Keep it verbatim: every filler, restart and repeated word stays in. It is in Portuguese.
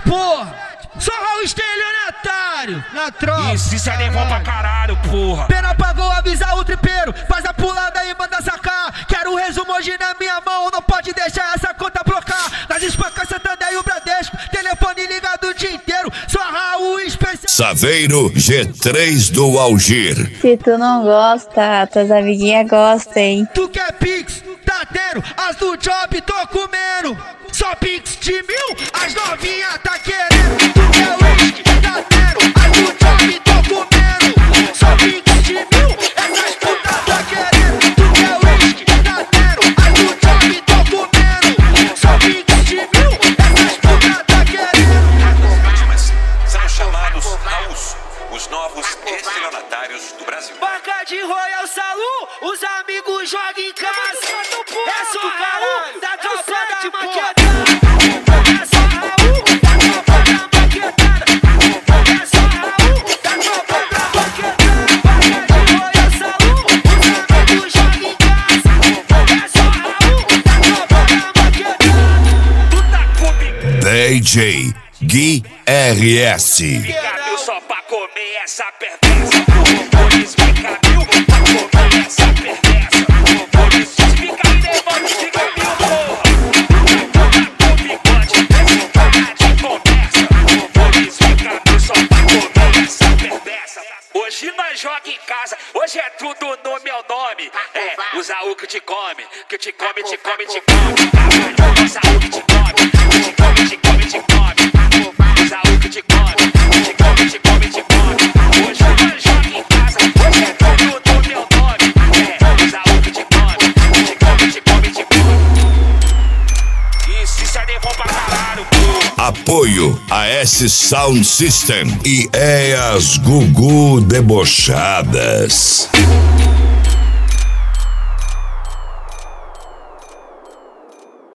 porra. Só Raul estelionatário na tropa. Isso, isso é levou pra caralho, porra. Pena pagou, avisa o tripeiro. Faz a pulada e manda sacar. Quero o resumo hoje na minha mão. Não pode deixar essa conta blocar. Nas espancas Santander e o Bradesco. Telefone ligado o dia inteiro. Só Raul especial. Saveiro G três do Algir. Se tu não gosta, tuas amiguinhas gostam, hein? Tu quer pix? Tá tendo. As do job tô comendo. Só pix de mil, as novinhas tá querendo. Tu quer whisky? Tá tendo. As do job tô comendo. Só pix de mil, essas putas tá querendo. Tu quer whisky? Tá tendo. As do job tô comendo. Só pix de mil, essas putas tá querendo. As vítimas são chamados Raus, os novos estelionatários do Brasil. Barca de Royal Salu, os amigos jogam em casa. É só Raul da tropa da maquetada. É só Raul da tropa da maquetada. É só Raul da tropa da maquetada. Barca de Royal Salu, os amigos jogam em casa. É só Raul da tropa da maquetada. Tu tá comigo. D J Gui R S. Fica só pra comer essa perversa. Por isso fica mil pra comer essa perversa. Por isso fica aí levando fica mil, porra. Tá com bigode, esse cara de conversa. Por isso fica mil só pra comer essa perversa. Hoje nós joga em casa, hoje é tudo no meu nome. É, usa o que te come, que te come, te come, te come. Usa o que te come, que te come, te come, te come. Usa o que te come, te come, te come, te come. Hoje nós joga em casa, hoje é tudo no meu nome. É, usa o que te come, te come, te come, te come. Isso, isso é levou pra caralho, porra. Apoio a S Sound System e Eias Gugu Debochadas.